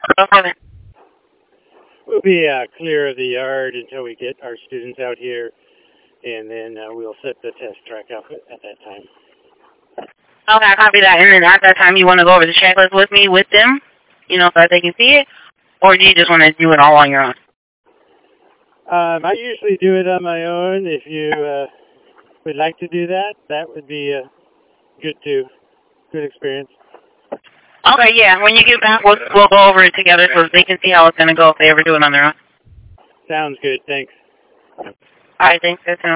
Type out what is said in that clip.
go further? We'll be clear of the yard until we get our students out here, and then we'll set the test track up at that time. Okay, I copy that. And then at that time, you want to go over the checklist with me, with them, so that they can see it? Or do you just want to do it all on your own? I usually do it on my own. If you would like to do that, that would be good too. Good experience. Okay, yeah. When you get back, we'll go over it together so they can see how it's going to go if they ever do it on their own. Sounds good. Thanks. All right, thanks.